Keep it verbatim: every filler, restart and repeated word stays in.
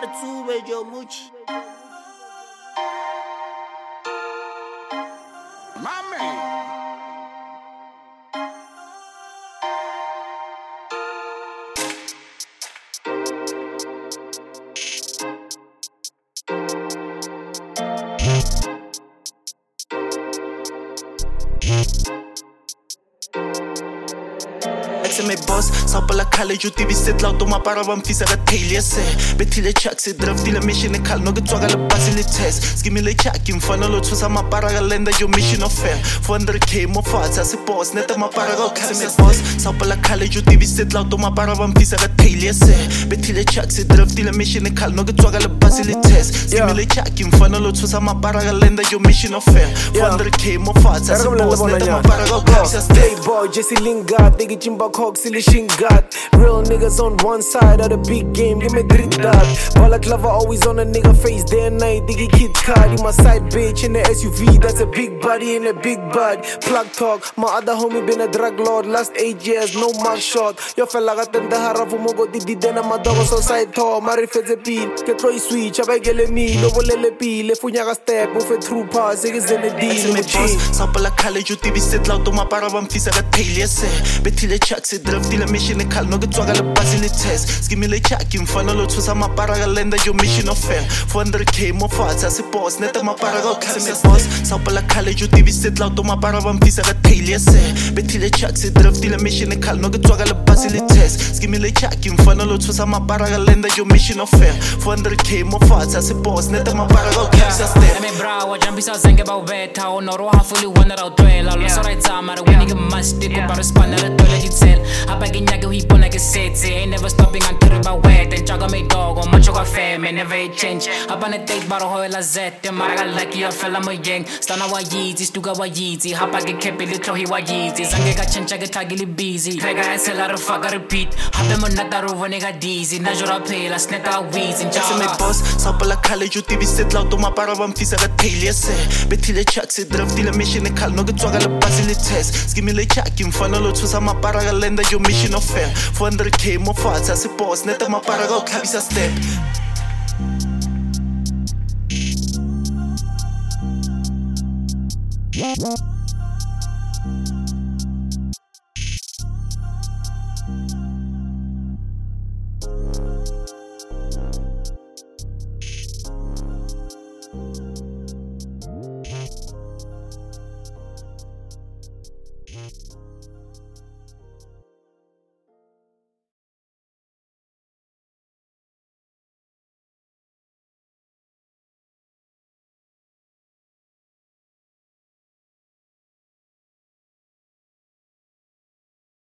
Tsube Jomuchi. My man. Se me boss, sau pe la cale Jutivi set la automa para vam fisa ka tail se Betile chak se draftile mission e kal no ke tswa ka le basi le test Skimile chak imfana lo thusa mapara ka lenda yo mission of fair four hundred K mo fatsa se boss neta mapara ka se me boss, sau pe la cale Jutivi set la automa para vam fisa ka tail se Betile chak se draftile mission e kal no ke tswa ka le basi le test Skimile chak imfana lo thusa mapara ka lenda yo mission of fair four hundred K mo fatsa se boss neta mapara ka se Stay boy Jesse Lingard Digi Jimba Silly Shingat. Real niggas on one side of the big game, give me grit that. Balaclava always on a nigga face day and night. Diggy Kid Card, in my side bitch in the S U V, that's a big body in a big bud. Plug talk, my other homie been a drug lord. Last eight years, no mug shot. Yo fella got the harafu mogo didi dena my dog was on side tall. Mari feze pin, get Troy switch, abegele me, lobo lele pi, le funyaga step, ufe true pass, niggas in the deal. Me boss, sau pe la cale Jutivi set la automa para vam fisa ka tail se Betile chak se draftile mission e kal no ke tswa ka le basi le test Skimile chak imfana lo thusa mapara ka lenda yo mission of fair four hundred K mo fatsa se boss neta mapara ka se me boss, sau pe la cale Jutivi set la automa para vam fisa ka tail se Betile chak se draftile mission e kal no ke tswa ka le basi le test Skimile chak imfana lo thusa mapara ka lenda yo mission of fair four hundred K mo fatsa se boss neta mapara ka se step Me bravo jambisa zenge ba ubetha onoro hafuli wona ra utwela lo so right time mara winning a must did para spanner the toilet itself abage nyake ho ipona ke setse ain't never stopping until ba wet and jaga me dog on macho ka fam never change abane take baro ho la zette mara ga lucky ya fela mo yeng stana wa yiti stuka wa yiti hapa ke kepe le tlohi wa yiti zange ka chencha ke tagile busy pega esela re fuck repeat habe mo nata ro vone ga dizzy na jora phela sneta weeds and Se me boss, sau pe la cale Jutivi set la automa para vam fisa ka tail se Betile chak se draftile mission e kal no ke tswa ka le basi le test Skimile chak imfana lo thusa mapara ka lenda yo mission of fair four hundred K mo fatsa se boss neta mapara ka se step Yeah.